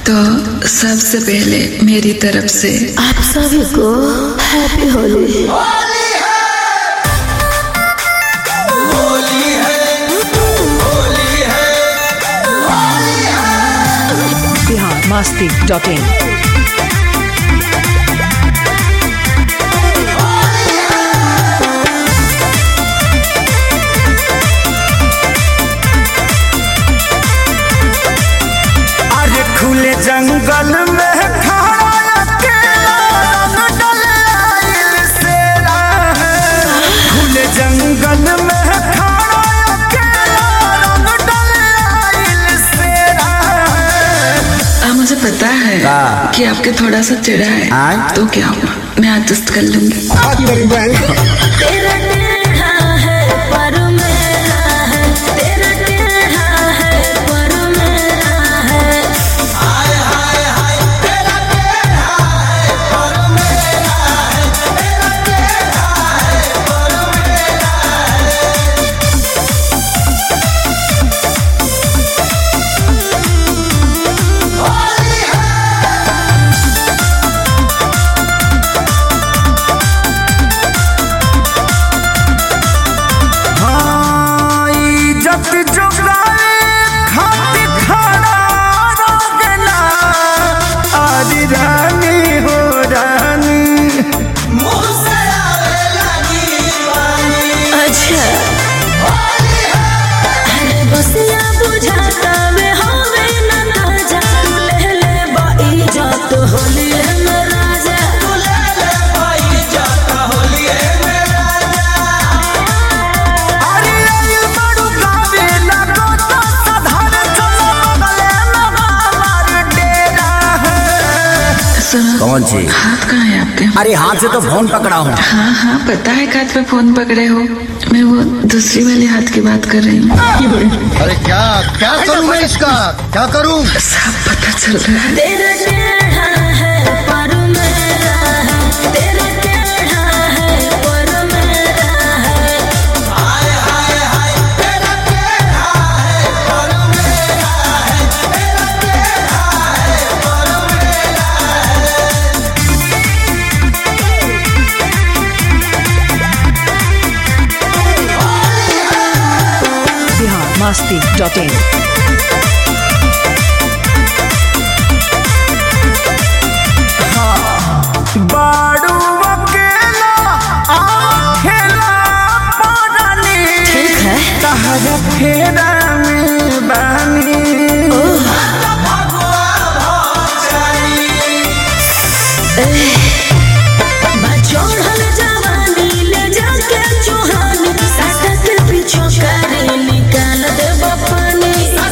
तो सबसे पहले मेरी तरफ से आप सभी को हैप्पी होली। biharmasti.in खुले जंगल में खड़ा अकेला रंग डलाइल सेरा है। खुले जंगल में खड़ा अकेला रंग डलाइल सेरा है। मुझे पता है कि आपके थोड़ा सा चिढ़ा है तो क्या हुआ, मैं एडजस्ट कर लूंगी। तेरा टेढ़ा है पर मेरा है, तेरा टेढ़ा है पर मेरा है। कौन सी? हाथ कहाँ है आपके? अरे हाथ से तो फोन पकड़ा हूँ। हाँ पता है हाथ पे फोन पकड़े हो, मैं वो दूसरी वाले हाथ की बात कर रही हूँ। अरे क्या करूँ मैं इसका, क्या करूँ? सब पता चल रहा है। तेरा टेढ़ा है पर मेरा है, तेरा टेढ़ा है पर मेरा है। हाय हाय हाय तेरा टेढ़ा है पर मेरा है, तेरा टेढ़ा है पर मेरा है। biharmasti.in बाड़ू अकेला खेला पानी, ठीक है तहरा फेरा में बानी। बचोड़ल जवानी ले जाके चुहानी, साटा के पीछे करे निकाल दे पानी।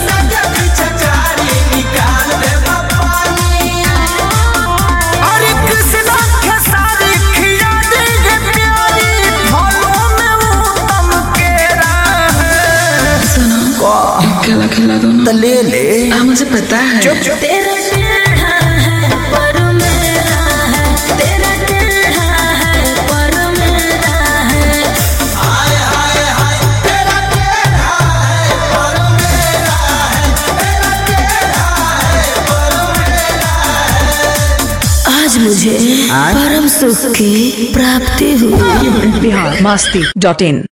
अरे कृष्णा खेसारी खिया देंगे प्यारी, ढोलों में वो तम केरा है। सुनो अकेला खिला दो ना। तो ले ले। मुझे पता है। तेरा टेढ़ा है पर मेरा है, तेरा टेढ़ा है पर मेरा है। हाय हाय हाय तेरा टेढ़ा है पर मेरा है, तेरा टेढ़ा है पर मेरा है। आज मुझे परम सुख की प्राप्ति हुई। biharmasti.in